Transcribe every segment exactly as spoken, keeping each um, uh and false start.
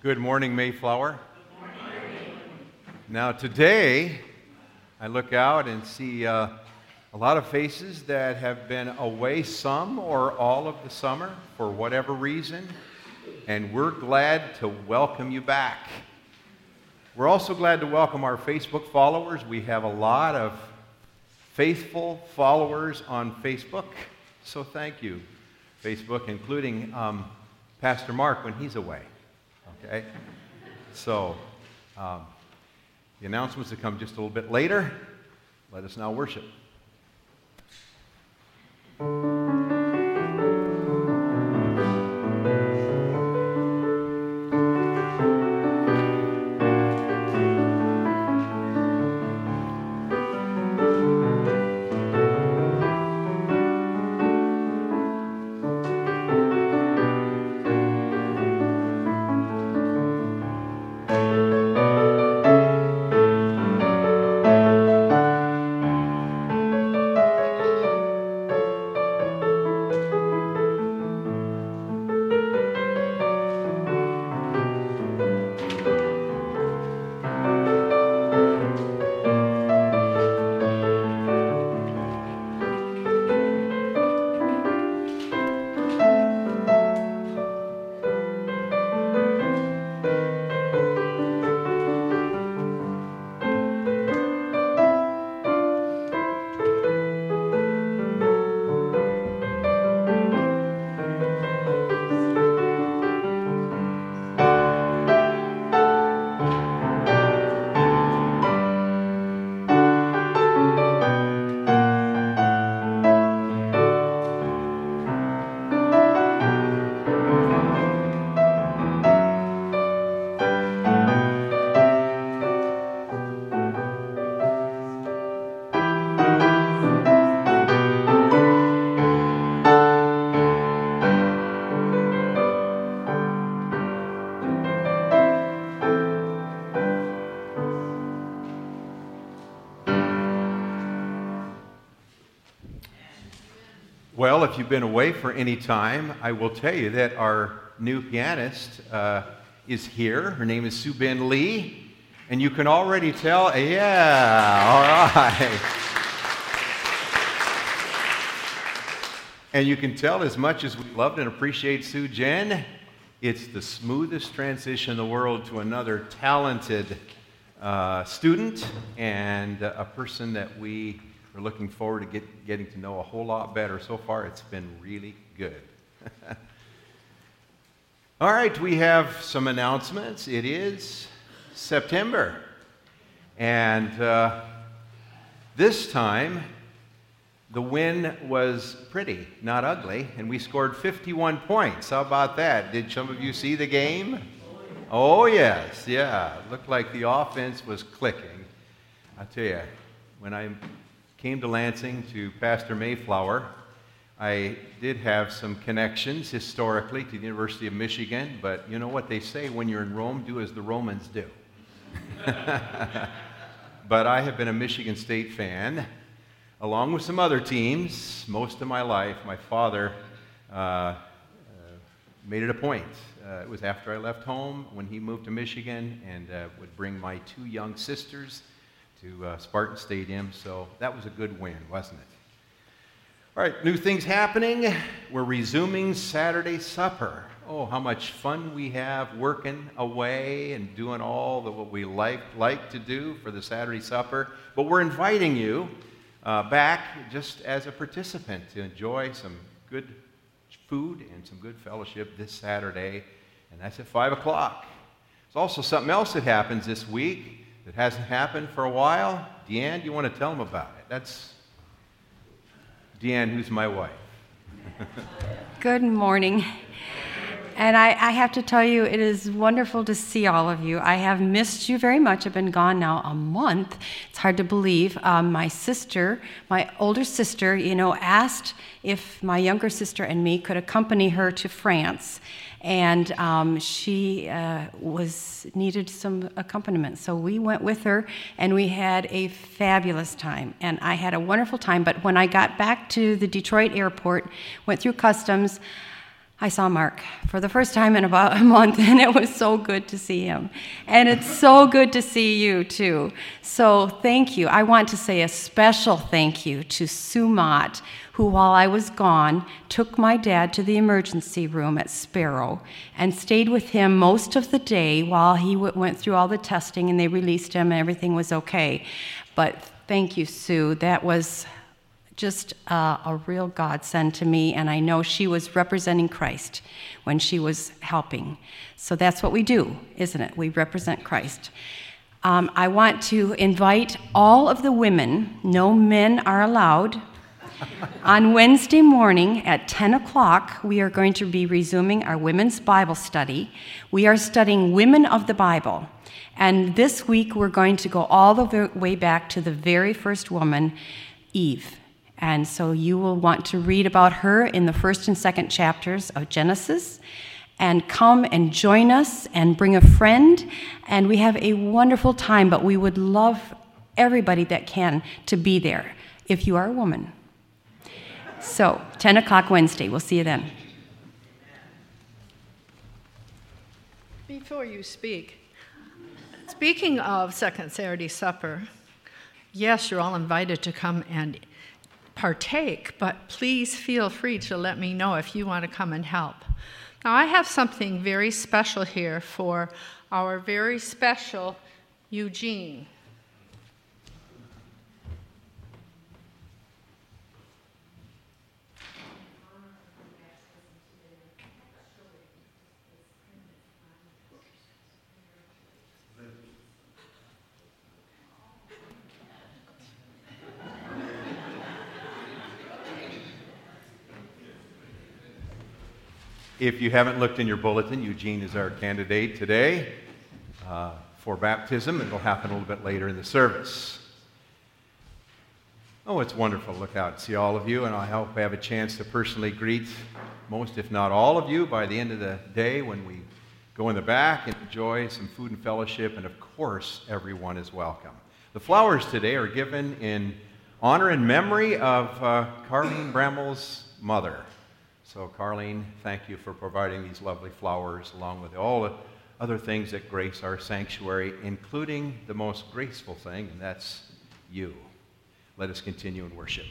Good morning, Mayflower. Good morning. Now today, I look out and see uh, a lot of faces that have been away some or all of the summer for whatever reason, and we're glad to welcome you back. We're also glad to welcome our Facebook followers. We have a lot of faithful followers on Facebook, so thank you, Facebook, including um, Pastor Mark when he's away. Okay, so um, the announcements that come just a little bit later. Let us now worship. Well, if you've been away for any time, I will tell you that our new pianist uh, is here. Her name is Sue Ben Lee, and you can already tell, yeah, all right. And you can tell as much as we loved and appreciate Sue Jen, it's the smoothest transition in the world to another talented uh, student and uh, a person that we We're looking forward to get, getting to know a whole lot better. So far, it's been really good. All right, we have some announcements. It is September. And uh, this time, the win was pretty, not ugly, and we scored fifty-one points. How about that? Did some of you see the game? Oh, yes, yeah. It looked like the offense was clicking. I'll tell you, when I came to Lansing to Pastor Mayflower, I did have some connections historically to the University of Michigan, but you know what they say, when you're in Rome, do as the Romans do. But I have been a Michigan State fan, along with some other teams, most of my life. My father uh, uh, made it a point. Uh, it was after I left home when he moved to Michigan and uh, would bring my two young sisters to uh, Spartan Stadium, so that was a good win, wasn't it? All right, new things happening. We're resuming Saturday supper. Oh, how much fun we have working away and doing all the, what we like, like to do for the Saturday supper. But we're inviting you uh, back just as a participant to enjoy some good food and some good fellowship this Saturday, and that's at five o'clock. There's also something else that happens this week that hasn't happened for a while. Deanne, do you want to tell them about it? That's Deanne, who's my wife. Good morning. And I, I have to tell you, it is wonderful to see all of you. I have missed you very much. I've been gone now a month. It's hard to believe. Um, my sister, my older sister, you know, asked if my younger sister and me could accompany her to France. And um, she uh, was needed some accompaniment. So we went with her, and we had a fabulous time. And I had a wonderful time. But when I got back to the Detroit airport, went through customs, I saw Mark for the first time in about a month, and it was so good to see him. And it's so good to see you, too. So thank you. I want to say a special thank you to Sue Mott, who, while I was gone, took my dad to the emergency room at Sparrow and stayed with him most of the day while he w- went through all the testing, and they released him, and everything was okay. But thank you, Sue. That was just uh, a real godsend to me, and I know she was representing Christ when she was helping. So that's what we do, isn't it? We represent Christ. Um, I want to invite all of the women, no men are allowed. On Wednesday morning at ten o'clock, we are going to be resuming our women's Bible study. We are studying Women of the Bible. And this week, we're going to go all the way back to the very first woman, Eve. And so you will want to read about her in the first and second chapters of Genesis, and come and join us and bring a friend. And we have a wonderful time, but we would love everybody that can to be there if you are a woman. So ten o'clock Wednesday. We'll see you then. Before you speak, speaking of Second Saturday Supper, yes, you're all invited to come and partake, but please feel free to let me know if you want to come and help. Now, I have something very special here for our very special Eugene. If you haven't looked in your bulletin, Eugene is our candidate today uh, for baptism. It'll happen a little bit later in the service. Oh, it's wonderful to look out and see all of you, and I hope I have a chance to personally greet most, if not all of you, by the end of the day when we go in the back and enjoy some food and fellowship, and of course, everyone is welcome. The flowers today are given in honor and memory of uh, Carlene Brammel's mother. So, Carlene, thank you for providing these lovely flowers, along with all the other things that grace our sanctuary, including the most graceful thing, and that's you. Let us continue in worship.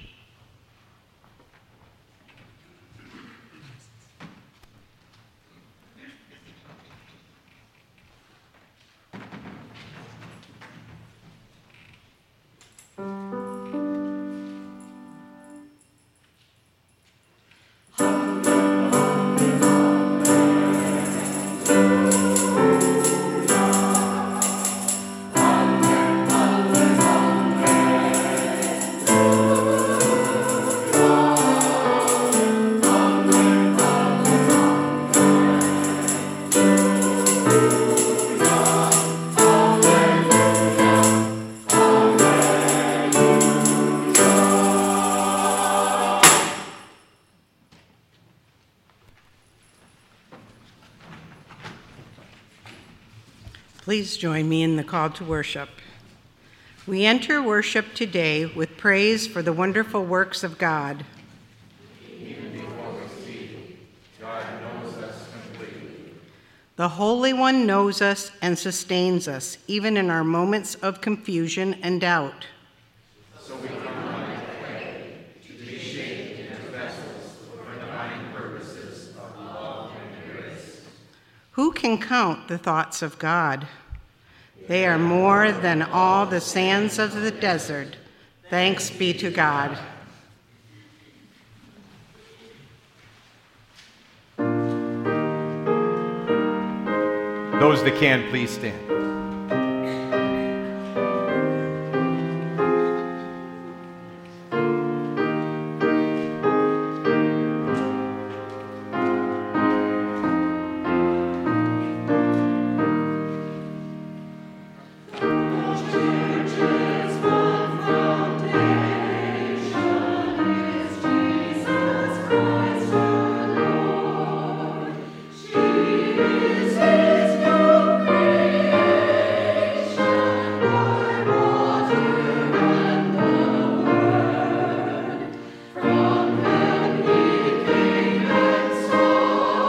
Please join me in the call to worship. We enter worship today with praise for the wonderful works of God. Even before we speak, God knows us completely. The Holy One knows us and sustains us, even in our moments of confusion and doubt. So we come like clay to be shaped into vessels for divine purposes of love and grace. Who can count the thoughts of God? They are more than all the sands of the desert. Thanks be to God. Those that can, please stand. From heaven he came and saw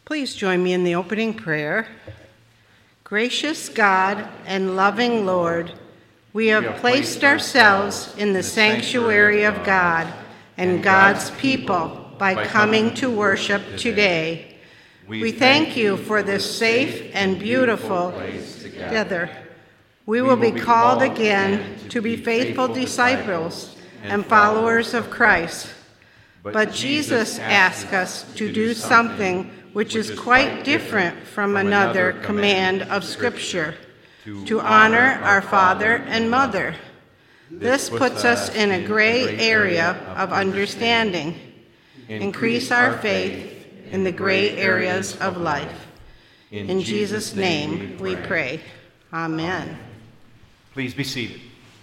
Please join me in the opening prayer. Gracious God and loving Lord, we have placed ourselves in the sanctuary of God and God's people by coming to worship today. We thank you for this safe and beautiful place together. We will be called again to be faithful disciples and followers of Christ. But Jesus asked us to do something which is quite different from another command of Scripture, to honor our father and mother. This puts us in a gray area of understanding. Increase our faith in the gray areas of life. In Jesus' name we pray. Amen. Please be seated.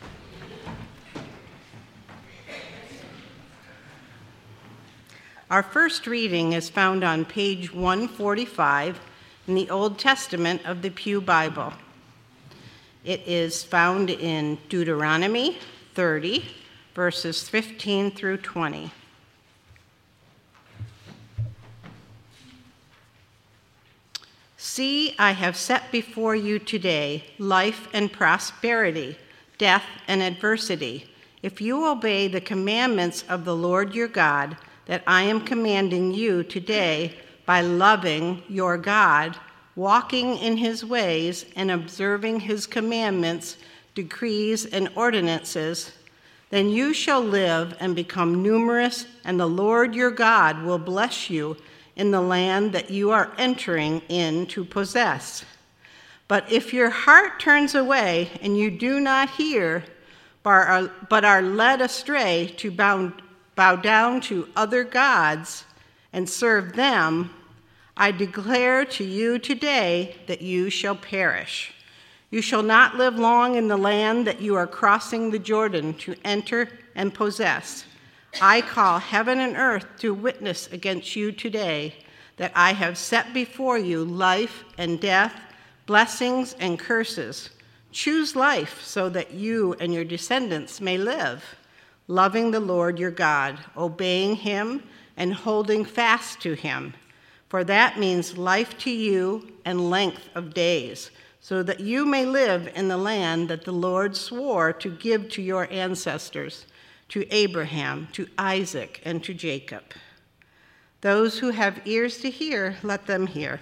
Our first reading is found on page one forty-five in the Old Testament of the Pew Bible. It is found in Deuteronomy thirty, verses fifteen through twenty. See, I have set before you today life and prosperity, death and adversity. If you obey the commandments of the Lord your God that I am commanding you today by loving your God, walking in his ways, and observing his commandments, decrees, and ordinances, then you shall live and become numerous, and the Lord your God will bless you in the land that you are entering in to possess. But if your heart turns away and you do not hear, but are led astray to bow, bow down to other gods and serve them, I declare to you today that you shall perish. You shall not live long in the land that you are crossing the Jordan to enter and possess. I call heaven and earth to witness against you today that I have set before you life and death, blessings and curses. Choose life so that you and your descendants may live, loving the Lord your God, obeying him, and holding fast to him. For that means life to you and length of days, so that you may live in the land that the Lord swore to give to your ancestors, to Abraham, to Isaac, and to Jacob. Those who have ears to hear, let them hear.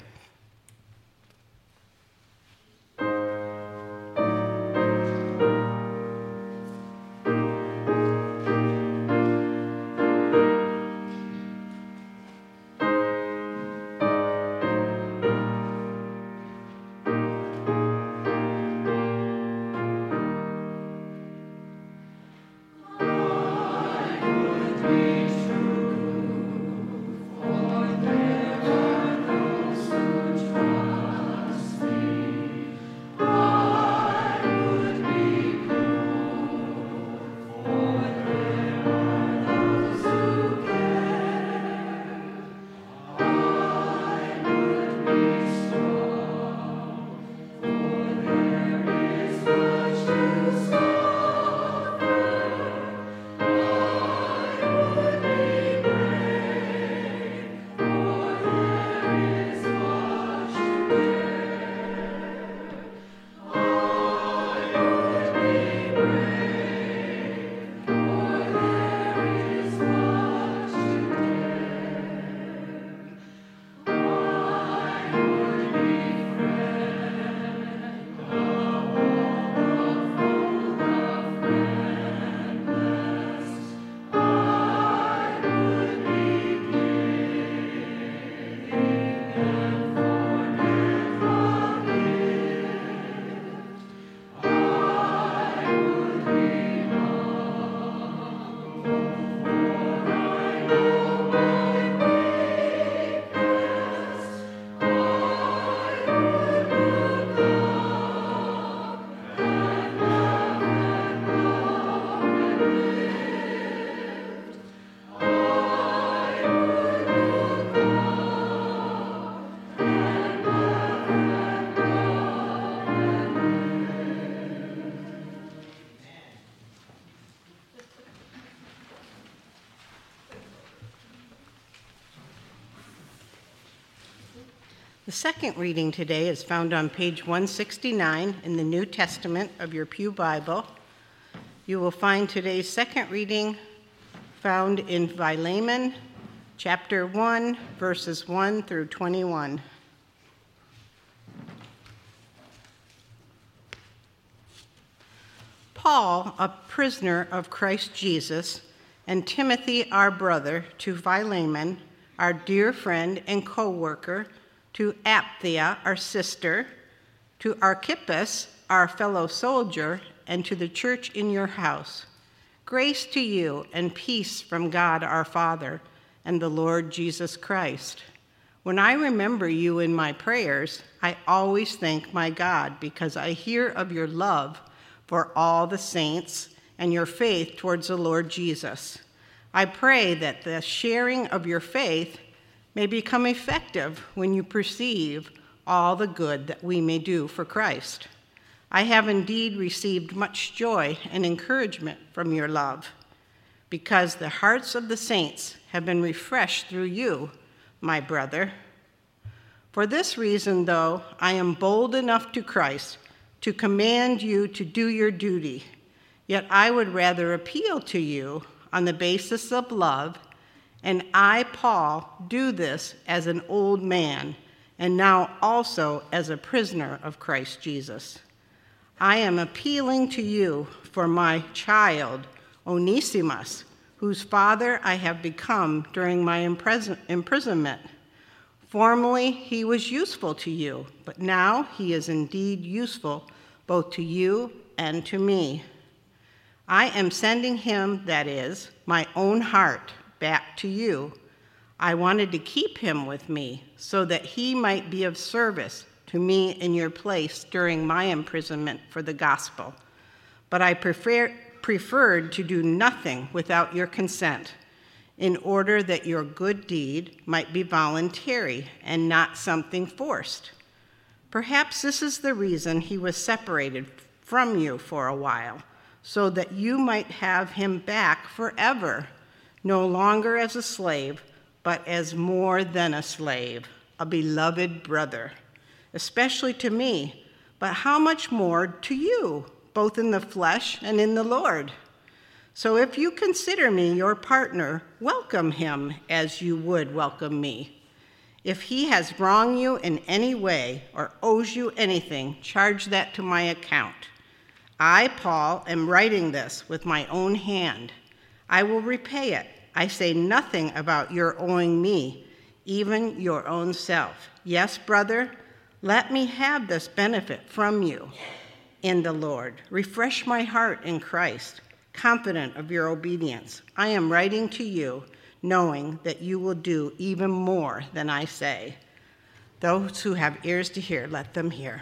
For there are those The second reading today is found on page one sixty-nine in the New Testament of your Pew Bible. You will find today's second reading found in Philemon, chapter one, verses one through twenty-one. Paul, a prisoner of Christ Jesus, and Timothy, our brother, to Philemon, our dear friend and co-worker, to Apphia, our sister, to Archippus, our fellow soldier, and to the church in your house. Grace to you and peace from God our Father and the Lord Jesus Christ. When I remember you in my prayers, I always thank my God because I hear of your love for all the saints and your faith towards the Lord Jesus. I pray that the sharing of your faith may become effective when you perceive all the good that we may do for Christ. I have indeed received much joy and encouragement from your love, because the hearts of the saints have been refreshed through you, my brother. For this reason, though, I am bold enough to Christ to command you to do your duty, yet I would rather appeal to you on the basis of love. And I, Paul, do this as an old man, and now also as a prisoner of Christ Jesus. I am appealing to you for my child, Onesimus, whose father I have become during my imprisonment. Formerly he was useful to you, but now he is indeed useful both to you and to me. I am sending him, that is, my own heart, back to you. I wanted to keep him with me so that he might be of service to me in your place during my imprisonment for the gospel. But I prefer, preferred to do nothing without your consent, in order that your good deed might be voluntary and not something forced. Perhaps this is the reason he was separated from you for a while, so that you might have him back forever, no longer as a slave, but as more than a slave, a beloved brother, especially to me, but how much more to you, both in the flesh and in the Lord. So if you consider me your partner, welcome him as you would welcome me. If he has wronged you in any way or owes you anything, charge that to my account. I, Paul, am writing this with my own hand. I will repay it. I say nothing about your owing me, even your own self. Yes, brother, let me have this benefit from you in the Lord. Refresh my heart in Christ, confident of your obedience. I am writing to you, knowing that you will do even more than I say. Those who have ears to hear, let them hear.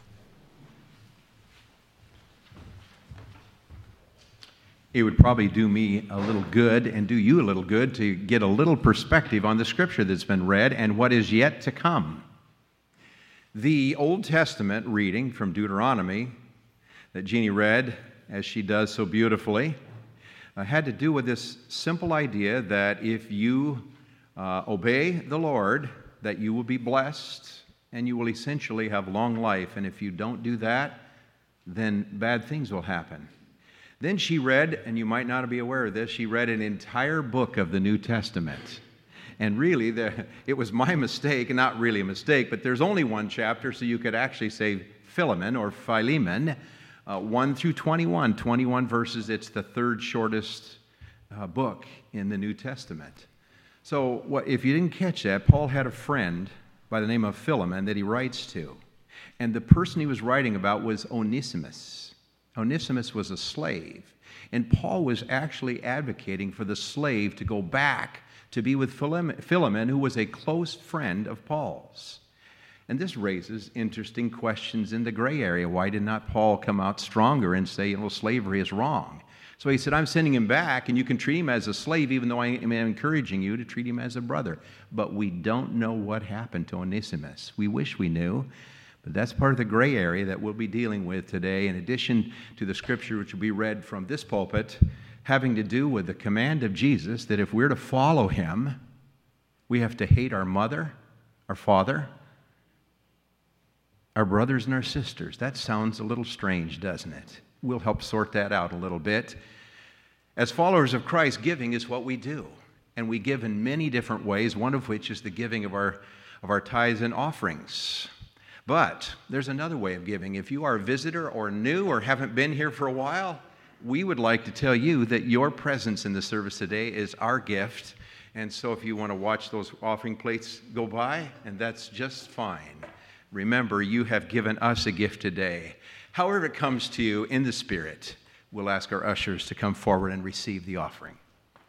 It would probably do me a little good and do you a little good to get a little perspective on the scripture that's been read and what is yet to come. The Old Testament reading from Deuteronomy that Jeannie read, as she does so beautifully, uh, had to do with this simple idea that if you uh, obey the Lord, that you will be blessed and you will essentially have long life. And if you don't do that, then bad things will happen. Then she read, and you might not be aware of this, she read an entire book of the New Testament. And really, the, it was my mistake, not really a mistake, but there's only one chapter, so you could actually say Philemon or Philemon, uh, one through twenty-one, twenty-one verses. It's the third shortest uh, book in the New Testament. So what, if you didn't catch that, Paul had a friend by the name of Philemon that he writes to. And the person he was writing about was Onesimus. Onesimus was a slave, and Paul was actually advocating for the slave to go back to be with Philemon, who was a close friend of Paul's. And this raises interesting questions in the gray area. Why did not Paul come out stronger and say, you know, slavery is wrong? So he said, I'm sending him back, and you can treat him as a slave, even though I am encouraging you to treat him as a brother. But we don't know what happened to Onesimus. We wish we knew. But that's part of the gray area that we'll be dealing with today, in addition to the scripture which will be read from this pulpit, having to do with the command of Jesus that if we're to follow him, we have to hate our mother, our father, our brothers and our sisters. That sounds a little strange, doesn't it? We'll help sort that out a little bit. As followers of Christ, giving is what we do. And we give in many different ways, one of which is the giving of our, of our tithes and offerings. But there's another way of giving. If you are a visitor or new or haven't been here for a while, we would like to tell you that your presence in the service today is our gift. And so if you want to watch those offering plates go by, and that's just fine. Remember, you have given us a gift today. However it comes to you in the Spirit, we'll ask our ushers to come forward and receive the offering.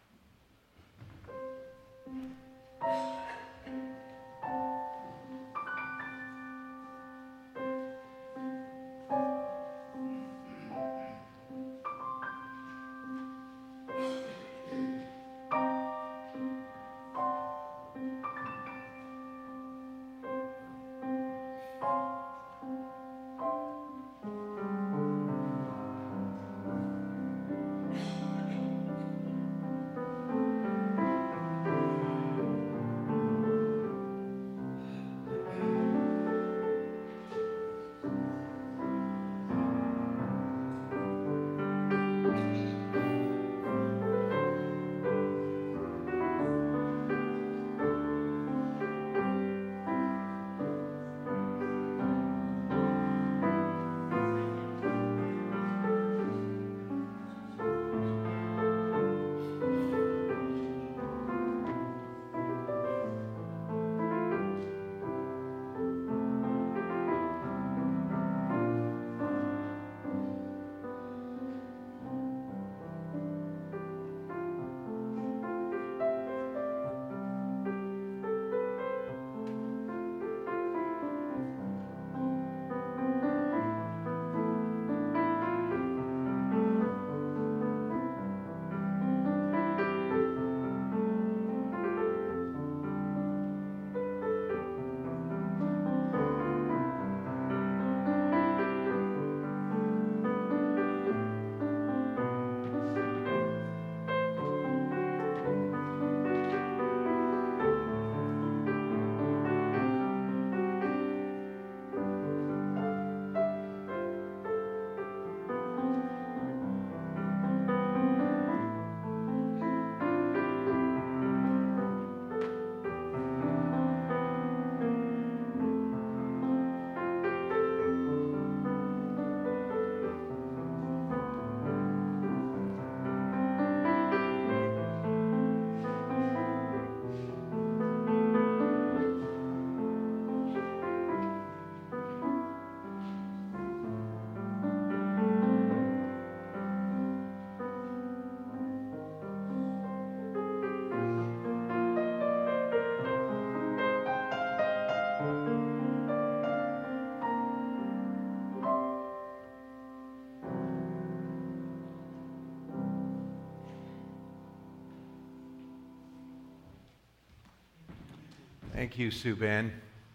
Thank you, Sue Ben.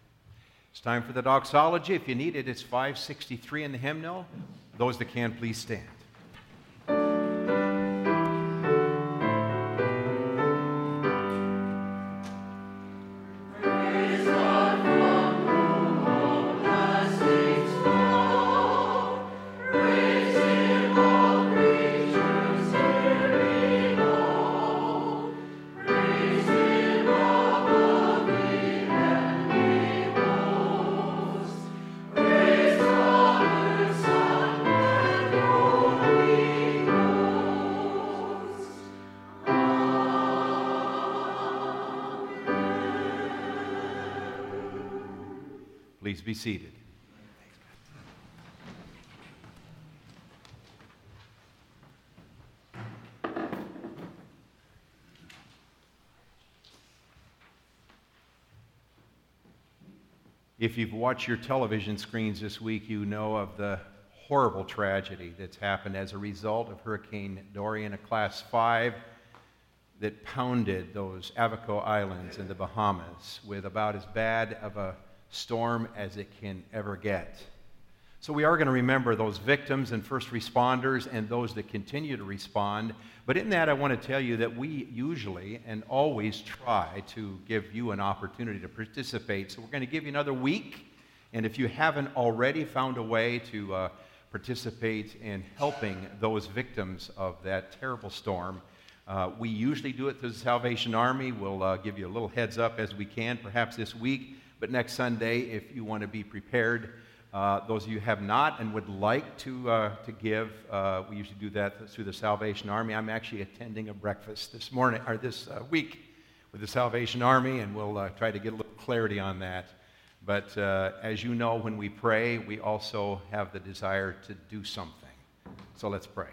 It's time for the doxology. If you need it, it's five sixty-three in the hymnal. Those that can, please stand. Please be seated. If you've watched your television screens this week, you know of the horrible tragedy that's happened as a result of Hurricane Dorian, a class five that pounded those Abaco Islands in the Bahamas with about as bad of a storm as it can ever get. So we are going to remember those victims and first responders and those that continue to respond. But in that, I want to tell you that we usually and always try to give you an opportunity to participate. So we're going to give you another week. And if you haven't already found a way to uh, participate in helping those victims of that terrible storm, uh, we usually do it through the Salvation Army. We'll uh, give you a little heads up as we can, perhaps this week, but next Sunday, if you want to be prepared. Uh, those of you who have not and would like to, uh, to give, uh, we usually do that through the Salvation Army. I'm actually attending a breakfast this morning, or this uh, week, with the Salvation Army, and we'll uh, try to get a little clarity on that. But uh, as you know, when we pray, we also have the desire to do something. So let's pray.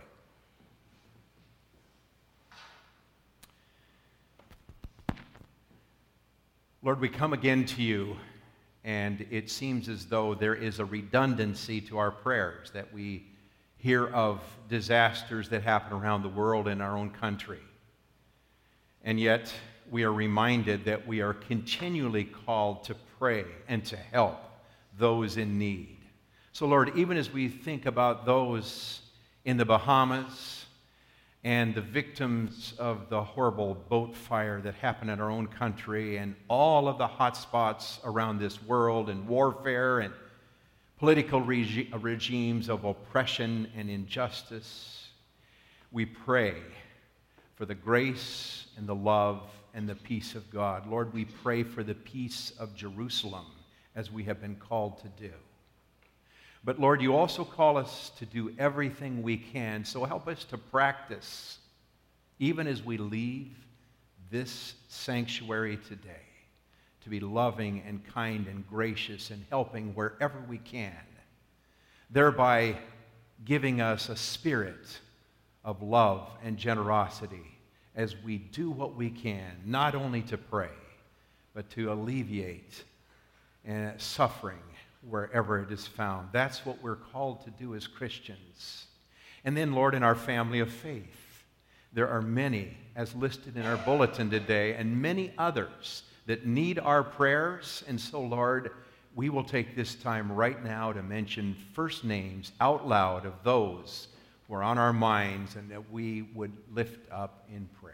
Lord, we come again to you, and it seems as though there is a redundancy to our prayers, that we hear of disasters that happen around the world in our own country. And yet, we are reminded that we are continually called to pray and to help those in need. So, Lord, even as we think about those in the Bahamas and the victims of the horrible boat fire that happened in our own country and all of the hot spots around this world and warfare and political regi- regimes of oppression and injustice, we pray for the grace and the love and the peace of God. Lord, we pray for the peace of Jerusalem as we have been called to do. But Lord, you also call us to do everything we can, so help us to practice, even as we leave this sanctuary today, to be loving and kind and gracious and helping wherever we can, thereby giving us a spirit of love and generosity as we do what we can, not only to pray, but to alleviate uh, suffering wherever it is found. That's what we're called to do as Christians. And then, Lord, in our family of faith, there are many, as listed in our bulletin today, and many others that need our prayers. And so, Lord, we will take this time right now to mention first names out loud of those who are on our minds and that we would lift up in prayer.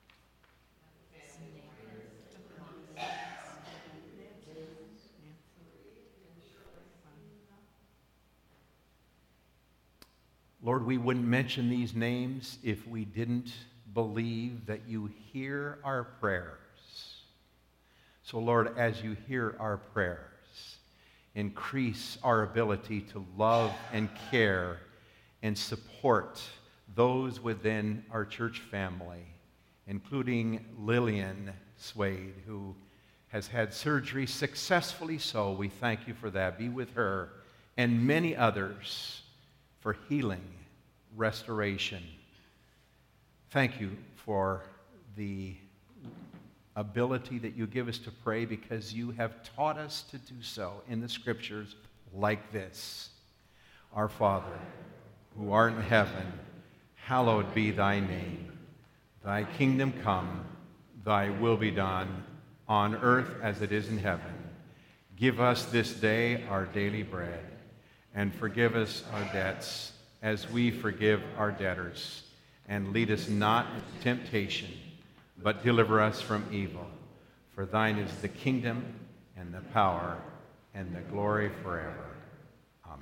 Lord, we wouldn't mention these names if we didn't believe that you hear our prayers. So, Lord, as you hear our prayers, increase our ability to love and care and support those within our church family, including Lillian Swade, who has had surgery successfully so. We thank you for that. Be with her and many others for healing, restoration. Thank you for the ability that you give us to pray, because you have taught us to do so in the scriptures like this. Our Father, who art in heaven, hallowed be thy name. Thy kingdom come, thy will be done, on earth as it is in heaven. Give us this day our daily bread, and forgive us our debts as we forgive our debtors. And lead us not into temptation, but deliver us from evil. For thine is the kingdom and the power and the glory forever. Amen.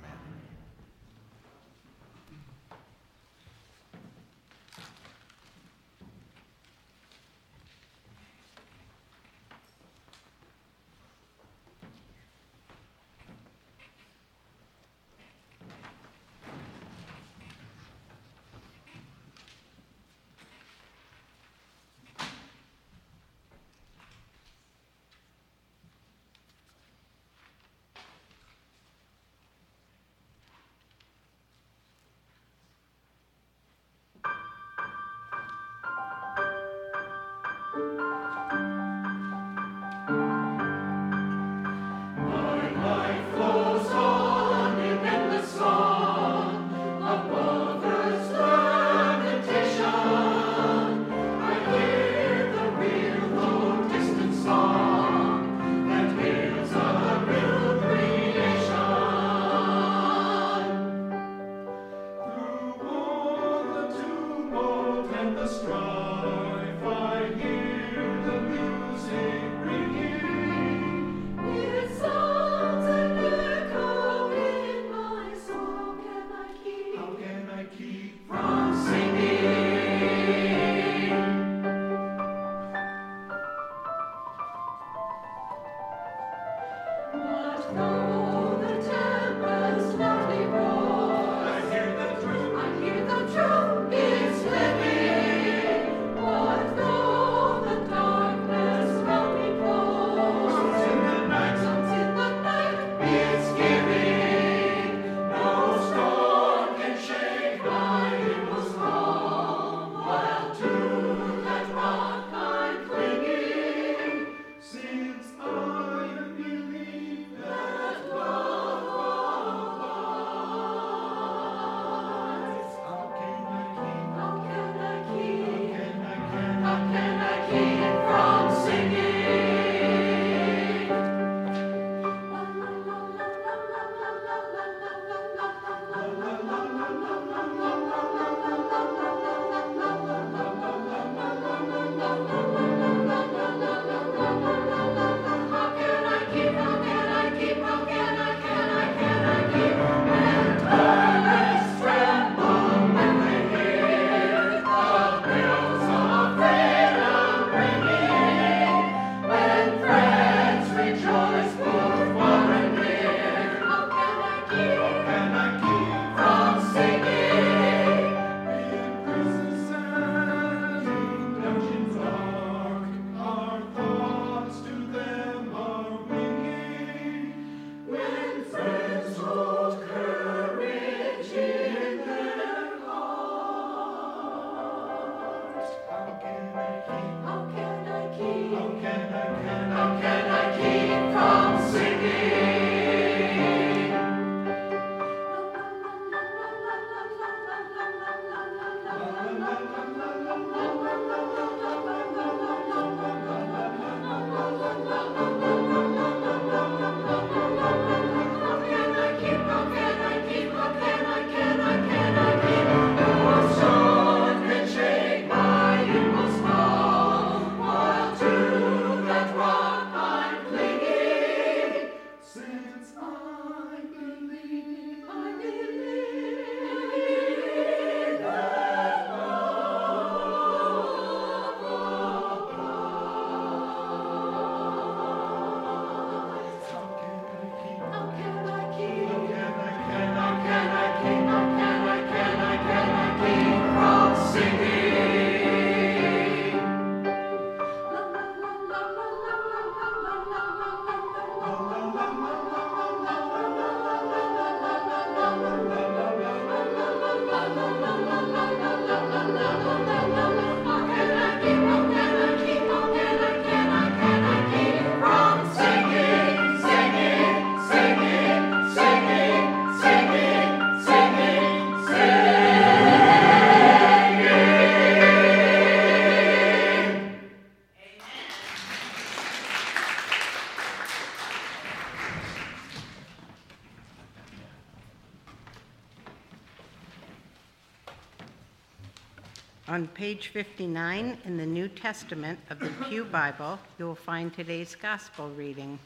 On page fifty-nine in the New Testament of the Pew Bible, you will find today's gospel reading.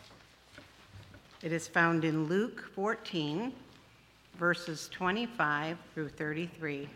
It is found in Luke fourteen, verses twenty-five through thirty-three.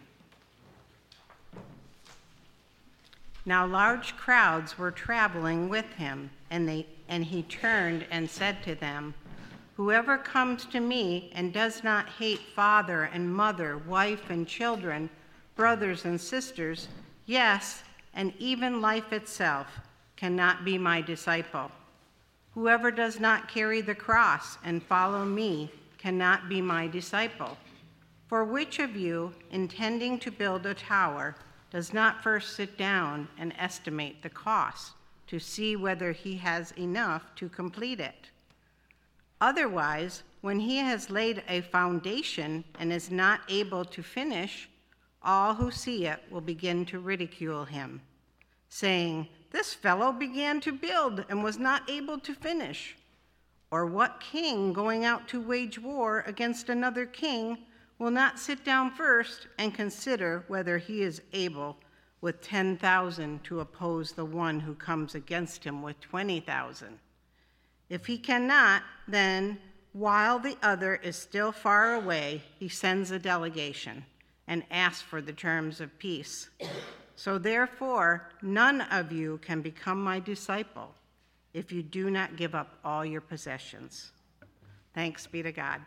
Now large crowds were traveling with him, and they and he turned and said to them, "Whoever comes to me and does not hate father and mother, wife and children, brothers and sisters, yes, and even life itself, cannot be my disciple. Whoever does not carry the cross and follow me cannot be my disciple. For which of you, intending to build a tower, does not first sit down and estimate the cost to see whether he has enough to complete it? Otherwise, when he has laid a foundation and is not able to finish, all who see it will begin to ridicule him, saying, 'This fellow began to build and was not able to finish.' Or what king going out to wage war against another king will not sit down first and consider whether he is able with ten thousand to oppose the one who comes against him with twenty thousand? If he cannot, then while the other is still far away, he sends a delegation and asks for the terms of peace. So therefore, none of you can become my disciple if you do not give up all your possessions." Thanks be to God.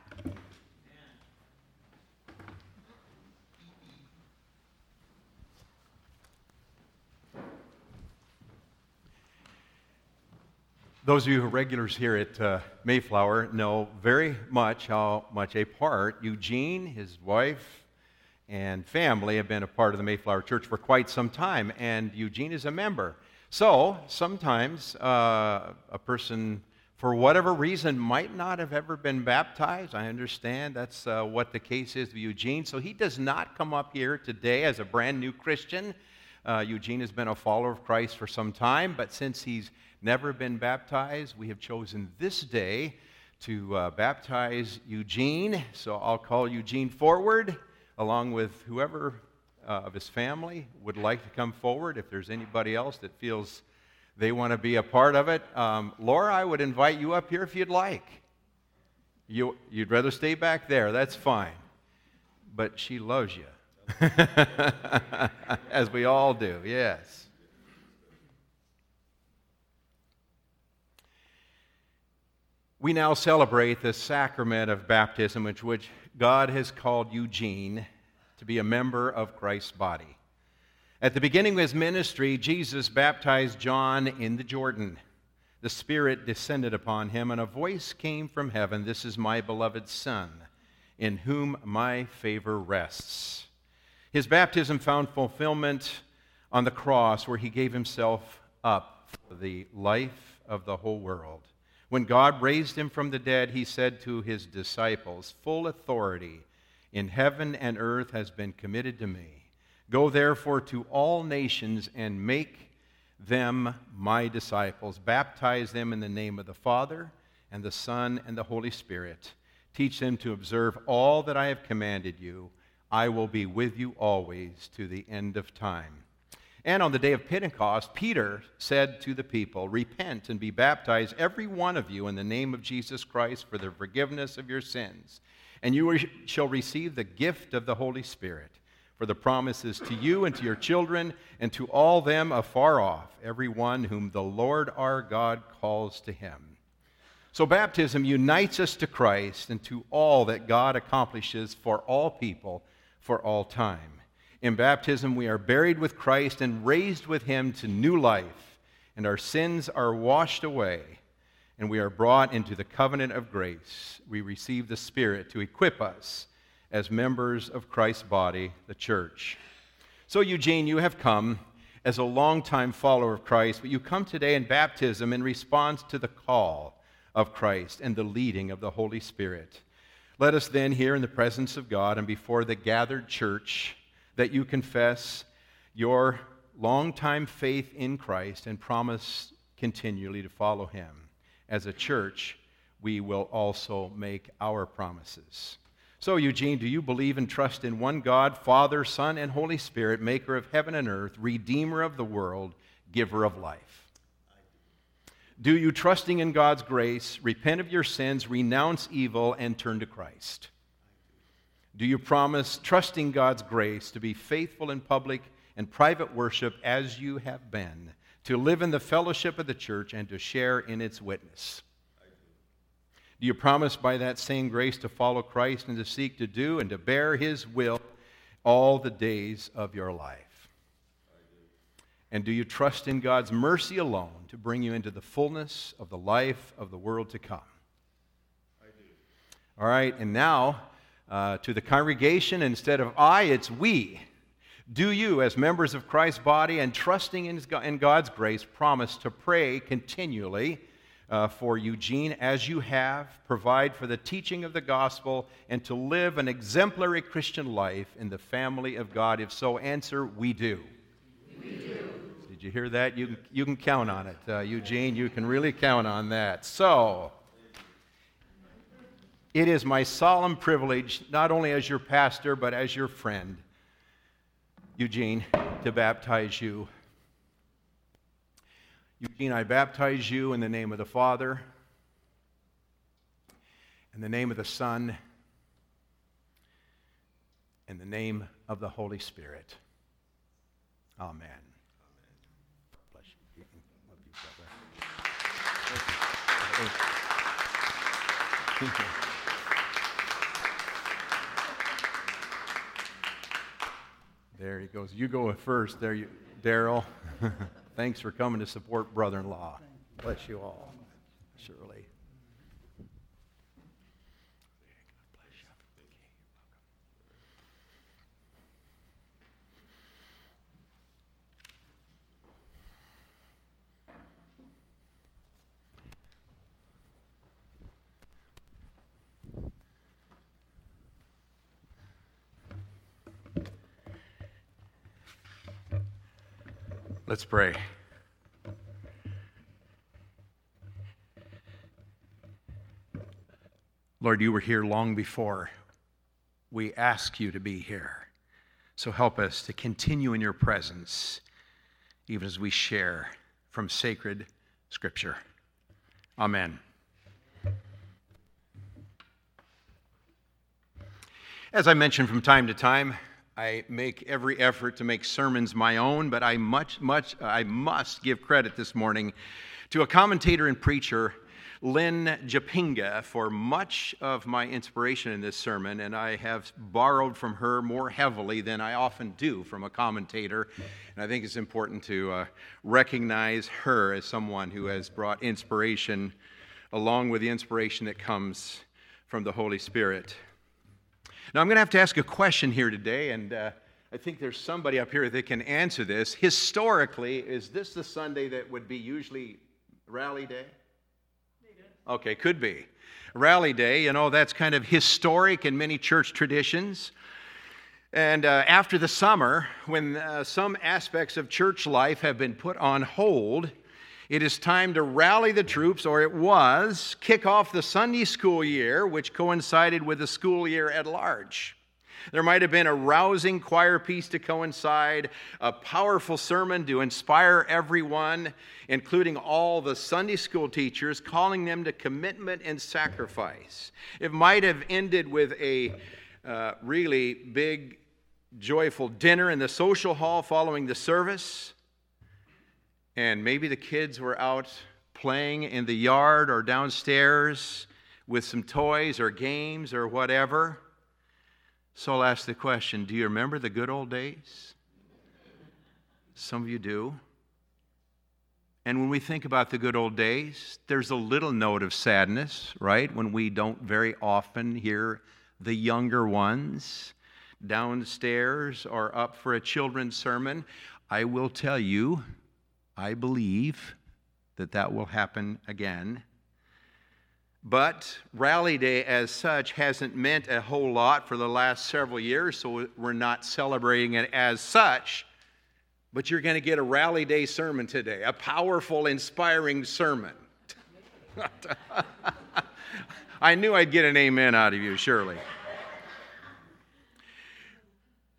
Those of you who are regulars here at uh, Mayflower know very much how much a part Eugene, his wife, and family have been a part of the Mayflower Church for quite some time, and Eugene is a member. So sometimes uh, a person, for whatever reason, might not have ever been baptized. I understand that's uh, what the case is with Eugene. So he does not come up here today as a brand new Christian. Uh, Eugene has been a follower of Christ for some time, but since he's never been baptized, we have chosen this day to uh, baptize Eugene. So I'll call Eugene forward, along with whoever uh, of his family would like to come forward. If there's anybody else that feels they want to be a part of it. Um, Laura, I would invite you up here if you'd like. You, you'd rather stay back there, that's fine. But she loves you. As we all do, yes. We now celebrate the sacrament of baptism, which, which God has called Eugene to be a member of Christ's body. At the beginning of his ministry, Jesus baptized John in the Jordan. The Spirit descended upon him, and a voice came from heaven, "This is my beloved Son, in whom my favor rests." His baptism found fulfillment on the cross, where he gave himself up for the life of the whole world. When God raised him from the dead, he said to his disciples, "Full authority in heaven and earth has been committed to me. Go therefore to all nations and make them my disciples. Baptize them in the name of the Father and the Son and the Holy Spirit. Teach them to observe all that I have commanded you. I will be with you always to the end of time." And on the day of Pentecost, Peter said to the people, "Repent and be baptized, every one of you, in the name of Jesus Christ for the forgiveness of your sins. And you shall receive the gift of the Holy Spirit. For the promises to you and to your children and to all them afar off, every one whom the Lord our God calls to him." So baptism unites us to Christ and to all that God accomplishes for all people for all time. In baptism, we are buried with Christ and raised with him to new life, and our sins are washed away, and we are brought into the covenant of grace. We receive the Spirit to equip us as members of Christ's body, the church. So, Eugene, you have come as a longtime follower of Christ, but you come today in baptism in response to the call of Christ and the leading of the Holy Spirit. Let us then, here in the presence of God and before the gathered church, that you confess your longtime faith in Christ and promise continually to follow him. As a church, we will also make our promises. So, Eugene, do you believe and trust in one God, Father, Son, and Holy Spirit, maker of heaven and earth, redeemer of the world, giver of life? Do you, trusting in God's grace, repent of your sins, renounce evil, and turn to Christ? Do you promise, trusting God's grace, to be faithful in public and private worship as you have been, to live in the fellowship of the church and to share in its witness? Do you promise by that same grace to follow Christ and to seek to do and to bear His will all the days of your life? And do you trust in God's mercy alone to bring you into the fullness of the life of the world to come? I do. All right, and now uh, to the congregation, instead of I, it's we. Do you, as members of Christ's body and trusting in God's grace, promise to pray continually uh, for Eugene as you have, provide for the teaching of the gospel, and to live an exemplary Christian life in the family of God? If so, answer, we do. We do. Did you hear that? You, you can count on it, uh, Eugene. You can really count on that. So, it is my solemn privilege, not only as your pastor, but as your friend, Eugene, to baptize you. Eugene, I baptize you in the name of the Father, in the name of the Son, in the name of the Holy Spirit. Amen. Amen. Bless you. Love you, brother. There he goes. You go first there, you, Daryl. Thanks for coming to support brother-in-law. Bless you all. Surely. Let's pray. Lord, you were here long before we asked you to be here. So help us to continue in your presence, even as we share from sacred Scripture. Amen. As I mentioned from time to time, I make every effort to make sermons my own, but I much, much, I must give credit this morning to a commentator and preacher, Lynn Japinga, for much of my inspiration in this sermon, and I have borrowed from her more heavily than I often do from a commentator, and I think it's important to uh, recognize her as someone who has brought inspiration along with the inspiration that comes from the Holy Spirit. Now, I'm going to have to ask a question here today, and uh, I think there's somebody up here that can answer this. Historically, is this the Sunday that would be usually Rally Day? Okay, could be. Rally Day, you know, that's kind of historic in many church traditions. And uh, after the summer, when uh, some aspects of church life have been put on hold, it is time to rally the troops, or it was, kick off the Sunday school year, which coincided with the school year at large. There might have been a rousing choir piece to coincide, a powerful sermon to inspire everyone, including all the Sunday school teachers, calling them to commitment and sacrifice. It might have ended with a uh, really big, joyful dinner in the social hall following the service. And maybe the kids were out playing in the yard or downstairs with some toys or games or whatever. So I'll ask the question, do you remember the good old days? Some of you do. And when we think about the good old days, there's a little note of sadness, right? When we don't very often hear the younger ones downstairs or up for a children's sermon. I will tell you, I believe that that will happen again. But Rally Day as such hasn't meant a whole lot for the last several years, so we're not celebrating it as such. But you're going to get a Rally Day sermon today, a powerful, inspiring sermon. I knew I'd get an amen out of you, surely.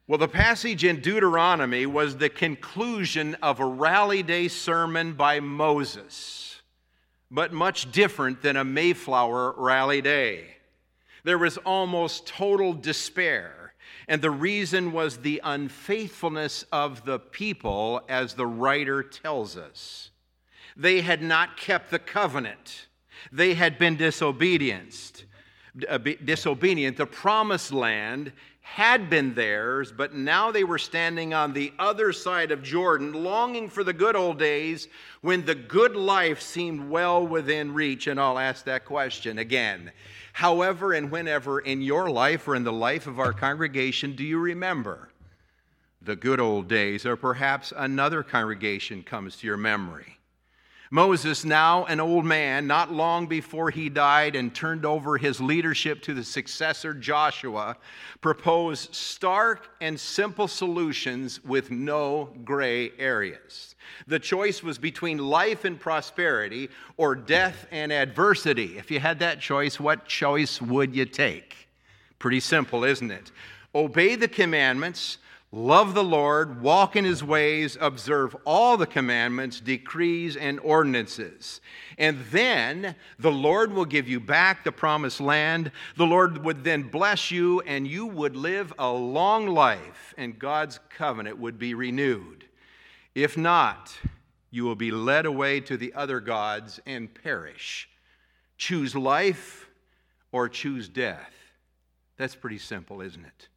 Well, the passage in Deuteronomy was the conclusion of a rally day sermon by Moses, but much different than a Mayflower rally day. There was almost total despair, and the reason was the unfaithfulness of the people, as the writer tells us. They had not kept the covenant. They had been disobedient. disobedient. The promised land had been theirs, but now they were standing on the other side of Jordan, longing for the good old days when the good life seemed well within reach. And I'll ask that question again. However and whenever in your life or in the life of our congregation do you remember the good old days, or perhaps another congregation comes to your memory? Moses, now an old man, not long before he died and turned over his leadership to the successor Joshua, proposed stark and simple solutions with no gray areas. The choice was between life and prosperity or death and adversity. If you had that choice, what choice would you take? Pretty simple, isn't it? Obey the commandments, love the Lord, walk in his ways, observe all the commandments, decrees, and ordinances. And then the Lord will give you back the promised land. The Lord would then bless you, and you would live a long life, and God's covenant would be renewed. If not, you will be led away to the other gods and perish. Choose life or choose death. That's pretty simple, isn't it?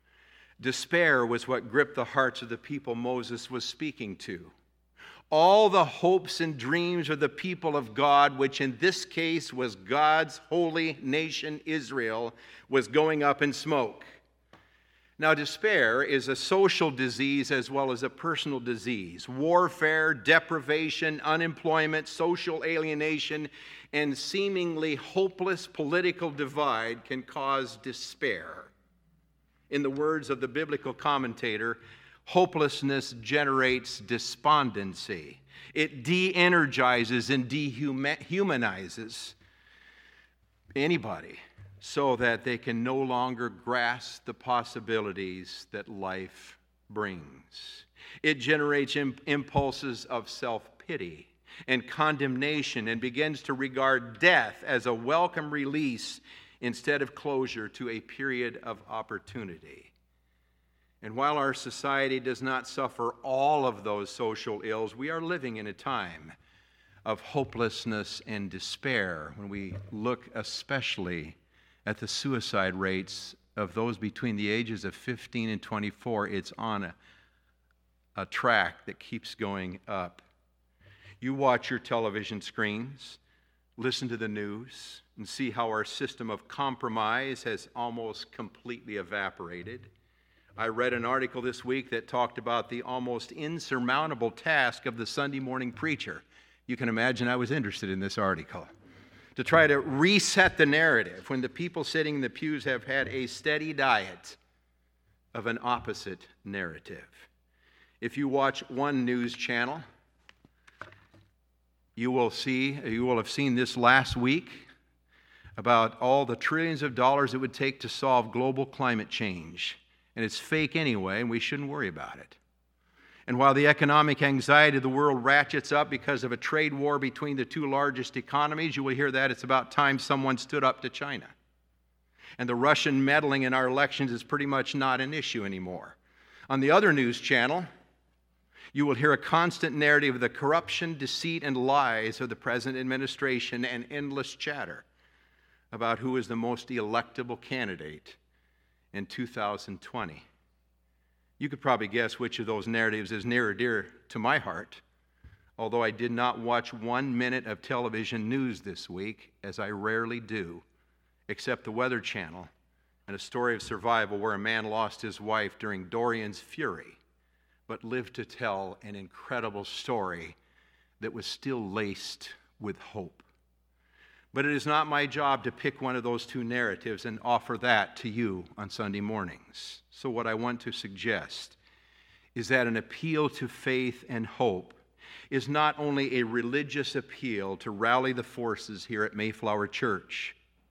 Despair was what gripped the hearts of the people Moses was speaking to. All the hopes and dreams of the people of God, which in this case was God's holy nation Israel, was going up in smoke. Now, despair is a social disease as well as a personal disease. Warfare, deprivation, unemployment, social alienation, and seemingly hopeless political divide can cause despair. In the words of the biblical commentator, hopelessness generates despondency. It de-energizes and dehumanizes anybody so that they can no longer grasp the possibilities that life brings. It generates impulses of self-pity and condemnation and begins to regard death as a welcome release instead of closure to a period of opportunity. And while our society does not suffer all of those social ills, we are living in a time of hopelessness and despair when we look especially at the suicide rates of those between the ages of fifteen and twenty-four. It's on a, a track that keeps going up. You watch your television screens, listen to the news, and see how our system of compromise has almost completely evaporated. I read an article this week that talked about the almost insurmountable task of the Sunday morning preacher. You can imagine I was interested in this article. To try to reset the narrative when the people sitting in the pews have had a steady diet of an opposite narrative. If you watch one news channel, you will see, you will have seen this last week about all the trillions of dollars it would take to solve global climate change. And it's fake anyway, and we shouldn't worry about it. And while the economic anxiety of the world ratchets up because of a trade war between the two largest economies, you will hear that it's about time someone stood up to China. And the Russian meddling in our elections is pretty much not an issue anymore. On the other news channel, you will hear a constant narrative of the corruption, deceit, and lies of the present administration and endless chatter about who is the most electable candidate in two thousand twenty. You could probably guess which of those narratives is near or dear to my heart, although I did not watch one minute of television news this week, as I rarely do, except the Weather Channel and a story of survival where a man lost his wife during Dorian's fury, but lived to tell an incredible story that was still laced with hope. But it is not my job to pick one of those two narratives and offer that to you on Sunday mornings. So what I want to suggest is that an appeal to faith and hope is not only a religious appeal to rally the forces here at Mayflower Church,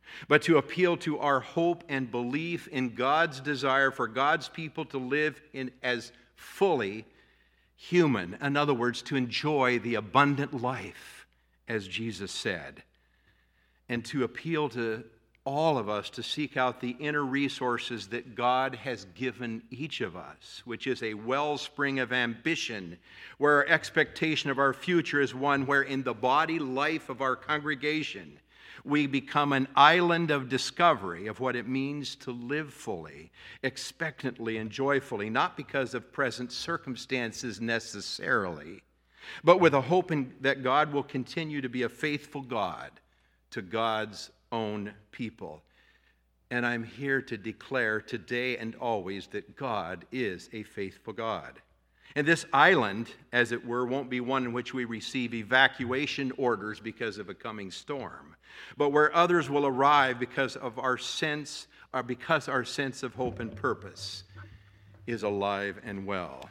but to appeal to our hope and belief in God's desire for God's people to live in as fully human. In other words, to enjoy the abundant life, as Jesus said, and to appeal to all of us to seek out the inner resources that God has given each of us, which is a wellspring of ambition, where our expectation of our future is one where in the body life of our congregation, we become an island of discovery of what it means to live fully, expectantly, and joyfully, not because of present circumstances necessarily, but with a hope in, that God will continue to be a faithful God to God's own people. And I'm here to declare today and always that God is a faithful God. And this island, as it were, won't be one in which we receive evacuation orders because of a coming storm, but where others will arrive because of our sense, or because our sense of hope and purpose is alive and well.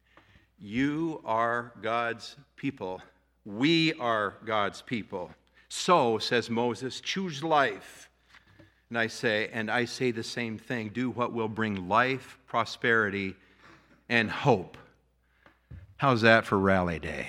You are God's people. We are God's people. So, says Moses, choose life. And I say, and I say the same thing, do what will bring life, prosperity, and hope. How's that for Rally Day?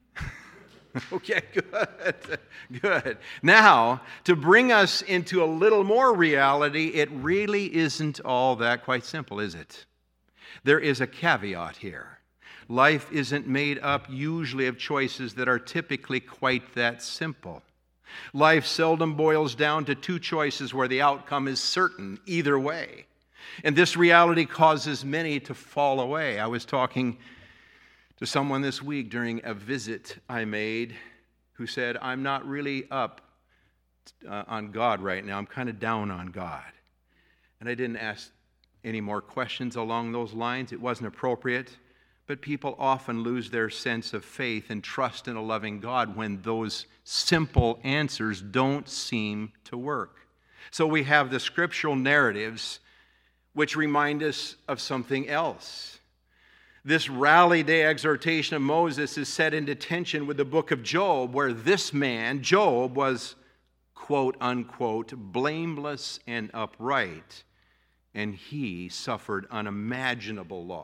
Okay, good, good. Now, to bring us into a little more reality, it really isn't all that quite simple, is it? There is a caveat here. Life isn't made up usually of choices that are typically quite that simple. Life seldom boils down to two choices where the outcome is certain either way. And this reality causes many to fall away. I was talking to someone this week during a visit I made who said, I'm not really up uh, on God right now. I'm kind of down on God. And I didn't ask any more questions along those lines. It wasn't appropriate. But people often lose their sense of faith and trust in a loving God when those simple answers don't seem to work. So we have the scriptural narratives which remind us of something else. This rally day exhortation of Moses is set into tension with the book of Job, where this man, Job, was, quote unquote, blameless and upright, and he suffered unimaginable loss.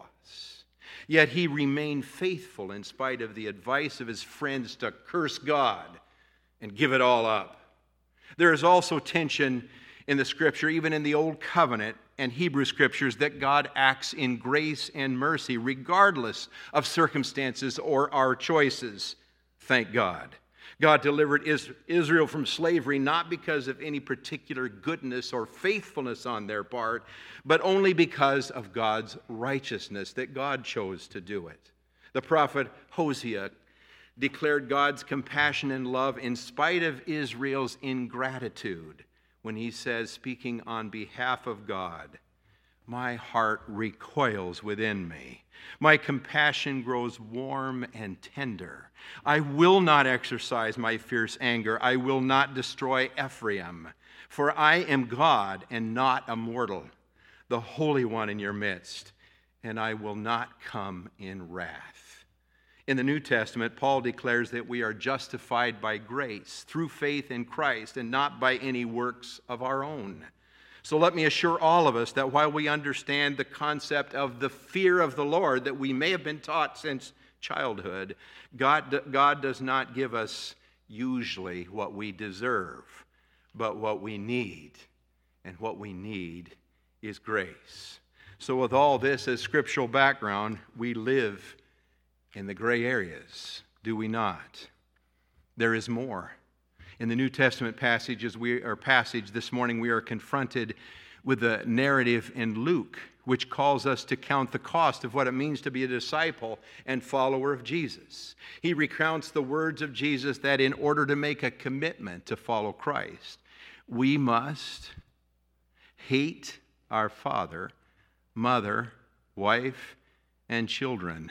Yet he remained faithful in spite of the advice of his friends to curse God and give it all up. There is also tension in the scripture, even in the Old Covenant and Hebrew scriptures, that God acts in grace and mercy regardless of circumstances or our choices. Thank God. God delivered Israel from slavery not because of any particular goodness or faithfulness on their part, but only because of God's righteousness, that God chose to do it. The prophet Hosea declared God's compassion and love in spite of Israel's ingratitude when he says, speaking on behalf of God, my heart recoils within me. My compassion grows warm and tender. I will not exercise my fierce anger. I will not destroy Ephraim. For I am God and not a mortal, the Holy One in your midst, and I will not come in wrath. In the New Testament, Paul declares that we are justified by grace through faith in Christ and not by any works of our own. So let me assure all of us that while we understand the concept of the fear of the Lord that we may have been taught since childhood, God, God does not give us usually what we deserve, but what we need. And what we need is grace. So with all this as scriptural background, we live in the gray areas, do we not? There is more. In the New Testament passages, we or passage this morning, we are confronted with the narrative in Luke, which calls us to count the cost of what it means to be a disciple and follower of Jesus. He recounts the words of Jesus that in order to make a commitment to follow Christ, we must hate our father, mother, wife, and children.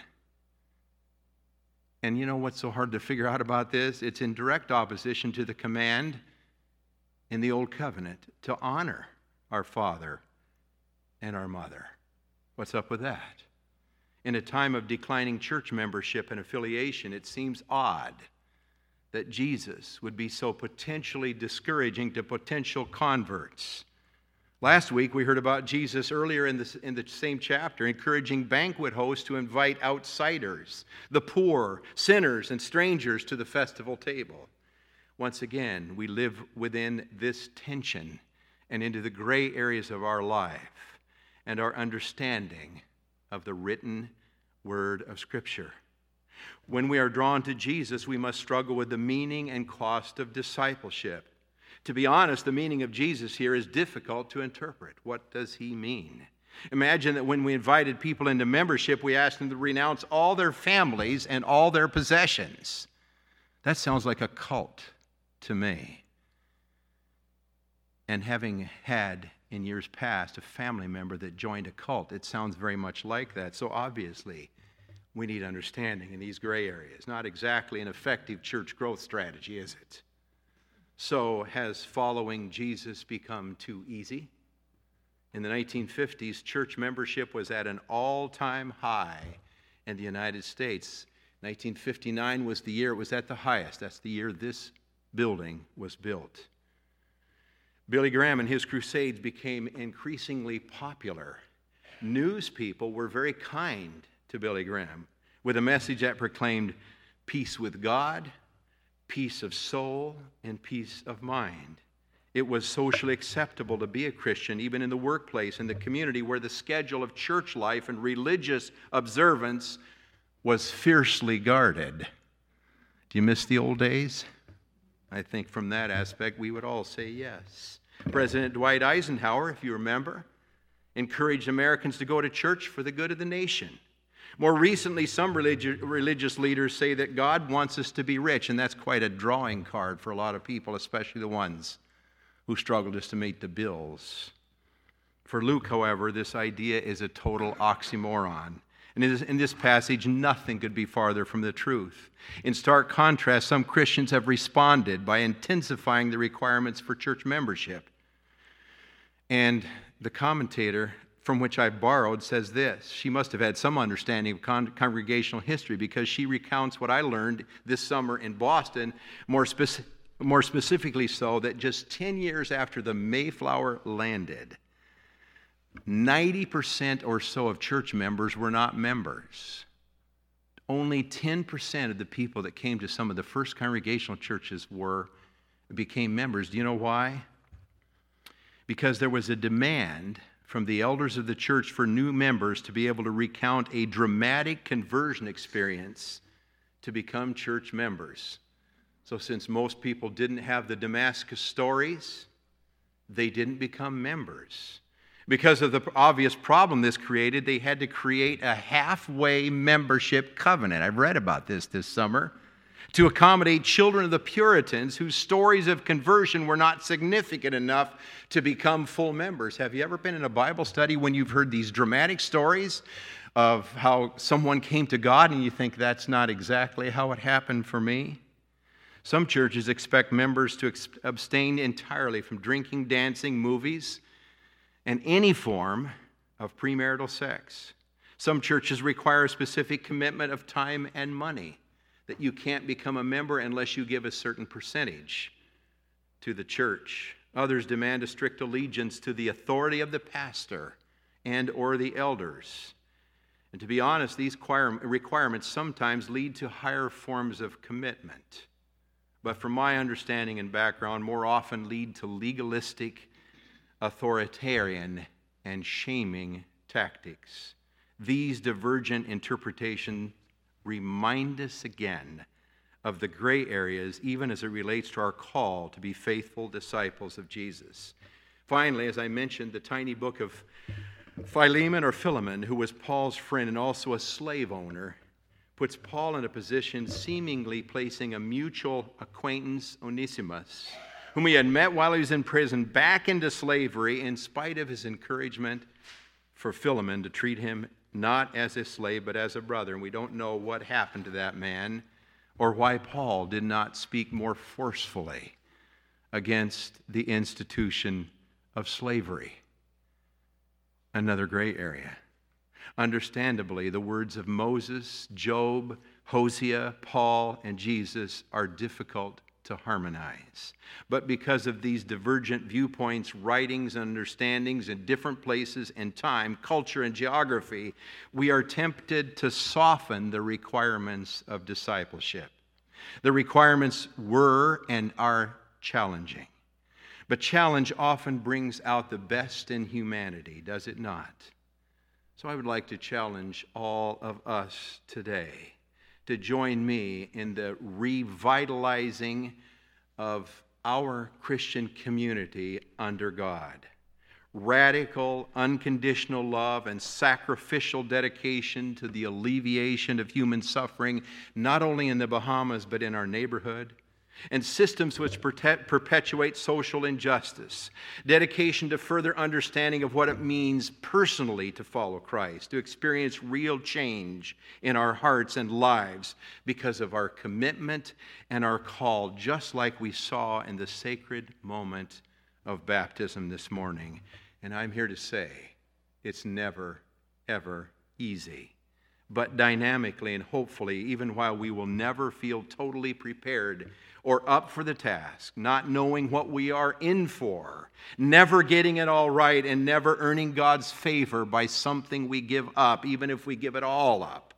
And you know what's so hard to figure out about this? It's in direct opposition to the command in the Old Covenant to honor our father and our mother. What's up with that? In a time of declining church membership and affiliation, it seems odd that Jesus would be so potentially discouraging to potential converts. Last week, we heard about Jesus earlier in, this, in the same chapter, encouraging banquet hosts to invite outsiders, the poor, sinners, and strangers to the festival table. Once again, we live within this tension and into the gray areas of our life and our understanding of the written word of Scripture. When we are drawn to Jesus, we must struggle with the meaning and cost of discipleship. To be honest, the meaning of Jesus here is difficult to interpret. What does he mean? Imagine that when we invited people into membership, we asked them to renounce all their families and all their possessions. That sounds like a cult to me. And having had in years past a family member that joined a cult, it sounds very much like that. So obviously, we need understanding in these gray areas. Not exactly an effective church growth strategy, is it? So has following Jesus become too easy? In the nineteen fifties, church membership was at an all-time high in the United States. nineteen fifty-nine was the year it was at the highest. That's the year this building was built. Billy Graham and his crusades became increasingly popular. News people were very kind to Billy Graham with a message that proclaimed peace with God, peace of soul, and peace of mind. It was socially acceptable to be a Christian, even in the workplace, in the community where the schedule of church life and religious observance was fiercely guarded. Do you miss the old days? I think from that aspect we would all say yes. President Dwight Eisenhower, if you remember, encouraged Americans to go to church for the good of the nation. More recently, some religi- religious leaders say that God wants us to be rich, and that's quite a drawing card for a lot of people, especially the ones who struggle just to meet the bills. For Luke, however, this idea is a total oxymoron. And in this, in this passage, nothing could be farther from the truth. In stark contrast, some Christians have responded by intensifying the requirements for church membership. And the commentator from which I borrowed says this: she must have had some understanding of con- congregational history, because she recounts what I learned this summer in Boston, more, speci- more specifically so that just ten years after the Mayflower landed, ninety percent or so of church members were not members. Only ten percent of the people that came to some of the first congregational churches were became members. Do you know why? Because there was a demand from the elders of the church for new members to be able to recount a dramatic conversion experience to become church members. So since most people didn't have the Damascus stories, they didn't become members. Because of the obvious problem this created, they had to create a halfway membership covenant. I've read about this this summer. To accommodate children of the Puritans whose stories of conversion were not significant enough to become full members. Have you ever been in a Bible study when you've heard these dramatic stories of how someone came to God and you think that's not exactly how it happened for me? Some churches expect members to ex- abstain entirely from drinking, dancing, movies, and any form of premarital sex. Some churches require a specific commitment of time and money, that you can't become a member unless you give a certain percentage to the church. Others demand a strict allegiance to the authority of the pastor and or the elders. And to be honest, these requirements sometimes lead to higher forms of commitment, but from my understanding and background, more often lead to legalistic, authoritarian, and shaming tactics. These divergent interpretations remind us again of the gray areas, even as it relates to our call to be faithful disciples of Jesus. Finally, as I mentioned, the tiny book of Philemon or Philemon, who was Paul's friend and also a slave owner, puts Paul in a position seemingly placing a mutual acquaintance, Onesimus, whom he had met while he was in prison, back into slavery in spite of his encouragement for Philemon to treat him not as a slave, but as a brother. And we don't know what happened to that man or why Paul did not speak more forcefully against the institution of slavery. Another gray area. Understandably, the words of Moses, Job, Hosea, Paul, and Jesus are difficult to harmonize. But because of these divergent viewpoints, writings, and understandings in different places and time, culture, and geography, we are tempted to soften the requirements of discipleship. The requirements were and are challenging. But challenge often brings out the best in humanity, does it not? So I would like to challenge all of us today to join me in the revitalizing of our Christian community under God. Radical, unconditional love and sacrificial dedication to the alleviation of human suffering, not only in the Bahamas, but in our neighborhood. And systems which perpetuate social injustice. Dedication to further understanding of what it means personally to follow Christ, to experience real change in our hearts and lives because of our commitment and our call, just like we saw in the sacred moment of baptism this morning. And I'm here to say, it's never, ever easy. But dynamically and hopefully, even while we will never feel totally prepared or up for the task, not knowing what we are in for, never getting it all right, and never earning God's favor by something we give up, even if we give it all up,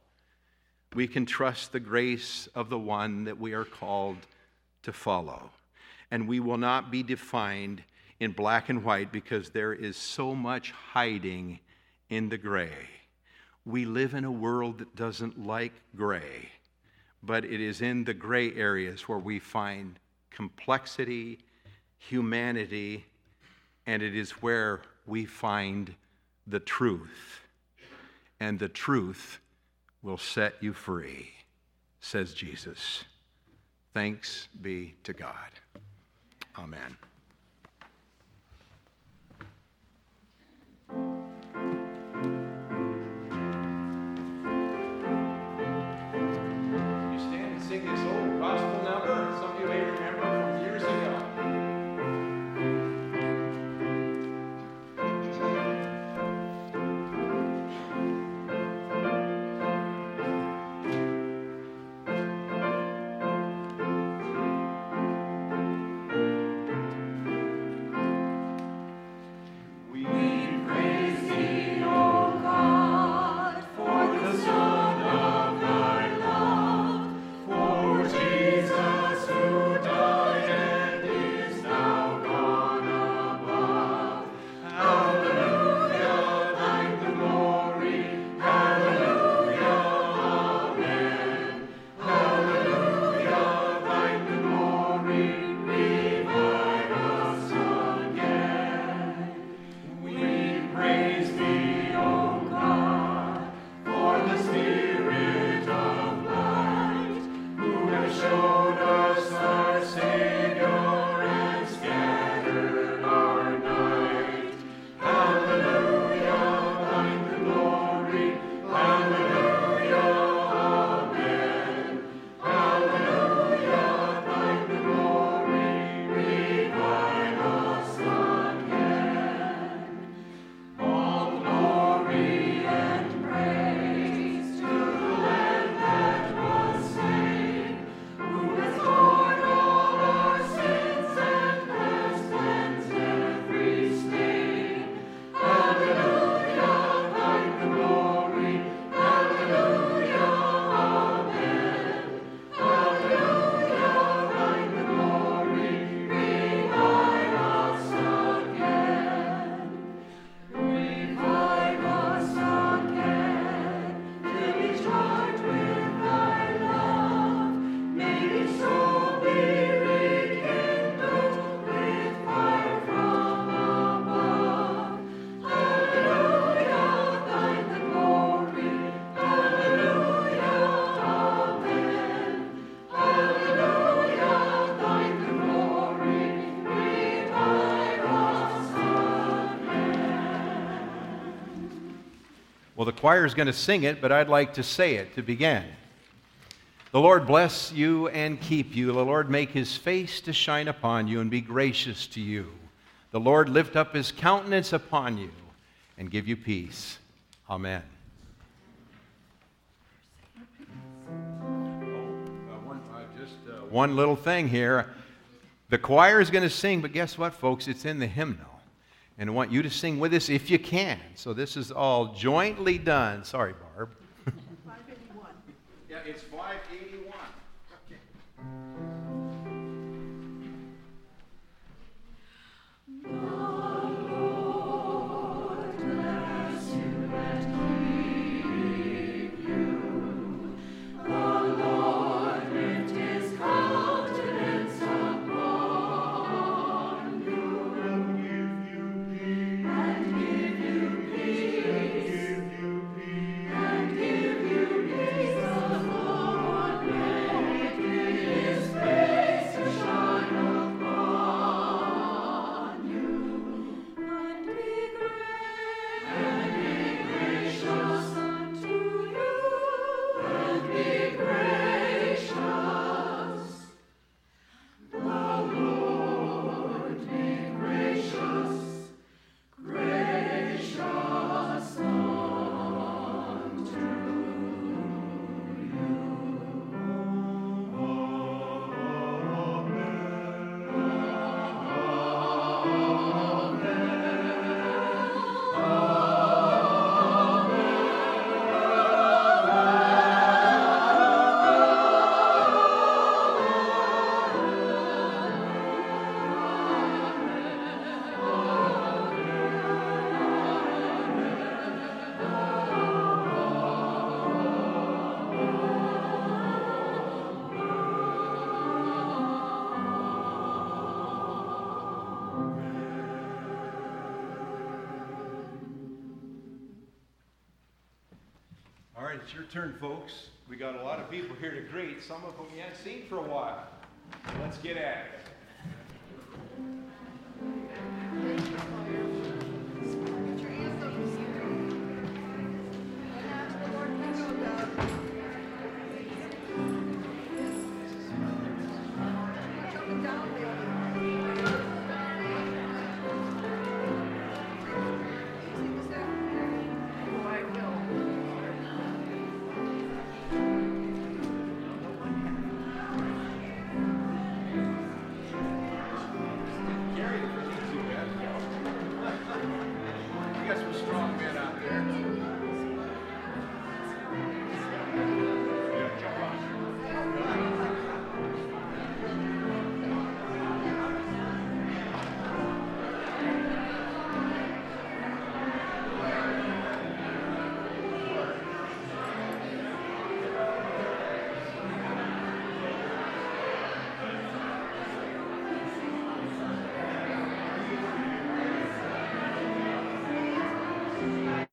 we can trust the grace of the one that we are called to follow. And we will not be defined in black and white because there is so much hiding in the gray. We live in a world that doesn't like gray, but it is in the gray areas where we find complexity, humanity, and it is where we find the truth. And the truth will set you free, says Jesus. Thanks be to God. Amen. Sing this old gospel number. Some of you may remember from years ago. Well, the choir is going to sing it, but I'd like to say it to begin. The Lord bless you and keep you. The Lord make his face to shine upon you and be gracious to you. The Lord lift up his countenance upon you and give you peace. Amen. just uh, one little thing here. The choir is going to sing, but guess what, folks? It's in the hymnal. And I want you to sing with us if you can. So this is all jointly done. Sorry, Barb. five eighty-one. Yeah, it's five eighty-one. Okay. All right, it's your turn, folks. We got a lot of people here to greet. Some of them you haven't seen for a while. So let's get at it.